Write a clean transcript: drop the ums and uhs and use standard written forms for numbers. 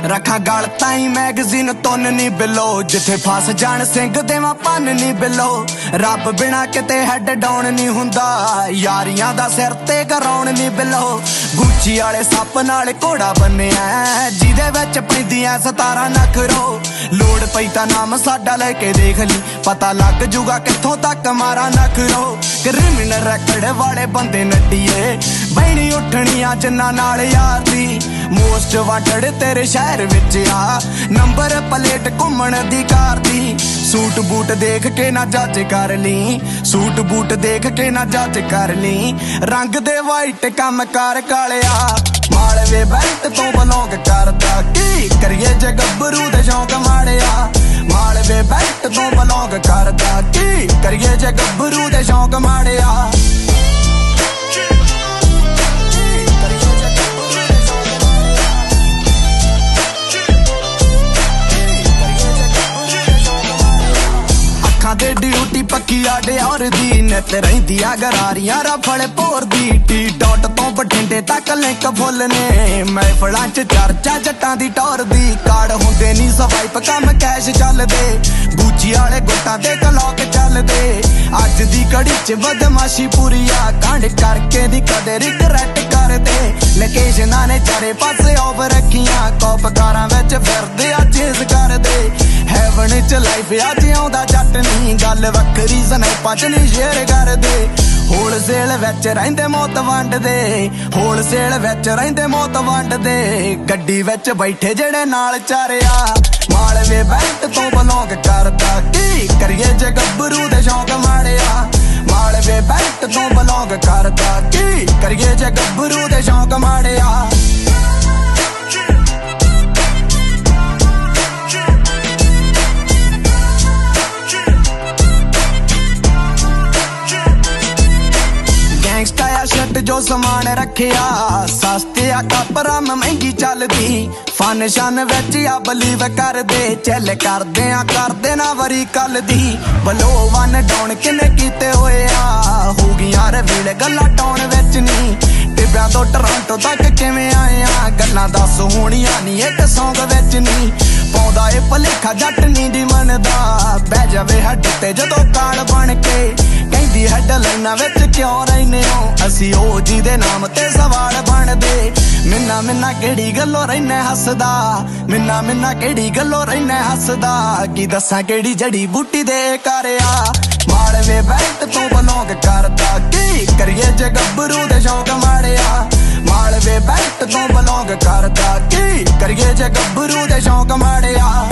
रखा गल ताई मैगजीन तुन नी बिलो जिथे फस जान सिंह देवा भन नी बिलो रब बिना किते हैड डाउन नी हुंदा यारियां दा सिर ते कराउण नी बिलो गुच्ची वाले सप नाल घोड़ा बन्निया जिदे विच पैंदियां 17 नखरो लोड़ पई तां नाम साडा लेके देख ली पता लग जूगा कित्थों तक मारा नखरो क्रिमिनल रैकड़ वाले बंदे नड्डिए बहनी उठनियां जिन्ना नाल यार दी मोस्ट वांटेड तेरे शहर विच आ नंबर प्लेट घुमण दी कार दी सूट बूट देख के ना जज कर ली सूट बूट देख के ना जज कर ली रंग दे वाइट कम कर कालिया मालवे बेल्ट तो बलौंग करदा की करिए जे गब्बरू दे शौक माड़िया मालवे बेल्ट तो बलौंग करदा की करिए जे गब्बरू दे शौक माड़िया दे ड्यूटी पक्की आडे और दी नित रहिंदी गरारियां रफड़ भोर दी टी डॉट तो बठिंडे तक लिंक फुल ने महफिलां च चर्चा जट्टां दी टौर दी कार्ड हुंदे नी स्वाइप कम कैश चलदे गुच्ची वाले गुट्टां दे कलॉक चलदे अज दी घड़ी च बदमाशी पूरी आ कांड करके दी कदे रिगरेट करदे लोकेशनां ने चारे पासे ऑफ रखियां कॉप कारां विच फिरदे आ चेज करदे हैवन च लाइफ अज आउंदा जट नी गल वखरी स्नैपां च नी शेयर करदे होलसेल विच रहिंदे मौत वंडदे होलसेल विच रहिंदे मौत वंडदे गड्डी विच बैठे जेड़े नाल चारिया मालवे बेल्ट तो बलौंग करदा की करिए जे गब्बरू दे शौक माड़िया मालवे बेल्ट तो बलौंग करदा की करिए जे गब्बरू दे शौक माड़िया शर्ट जो समान रखिया सस्ते आ कपड़ा महंगी चलदी फन शन विच आ बलीव कर दे चल करदे ना वरी कल दी बलो वन डाउन किने कीते होए आ हो गईयां रवील गल्लां टाउन विच नी टिब्बियां तो टोरंटो तक किवें आए आ गल्लां दस होणियां नी इक सौंग विच नी पाउंदा ए भलेखा जट नी दी मनदा बह जावे हड्ड ते जदों काल बन के कहंदी हैडलाइनां विच क्यों रहिने हो असी ओ जी दे नाम ते सवाल बनदे मिन्ना मिन्ना केड़ी गल्लों रहिने हसदा मिन्ना मिन्ना केड़ी गल्लों रहिने हसदा की दस्सां केड़ी जड़ी बूटी दे करया मालवे बेल्ट तो बलौंग करदा की करिए जे गब्बरू दे शौक माड़िया मालवे बेल्ट तो बलौंग करदा की करिए जे गब्बरू दे शौक माड़िया